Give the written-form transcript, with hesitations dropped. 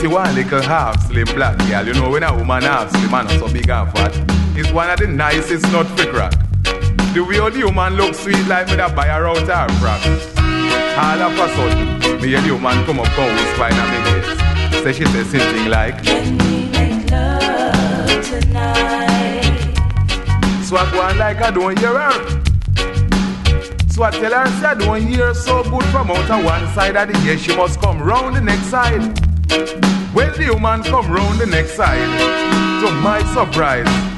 see one little half slim black girl. You know when a woman half slim and not so big and fat, it's one of the nicest nut for crack. The way the woman looks sweet like me that buy her out her frack. All of a sudden, me hear the woman come up and whisper in my ears. Say she says something like, can we make love tonight? So I go on like I don't hear her. So I tell her, say I don't hear so good from out of one side of the ear. She must come round the next side. When the woman come round the next side, to my surprise,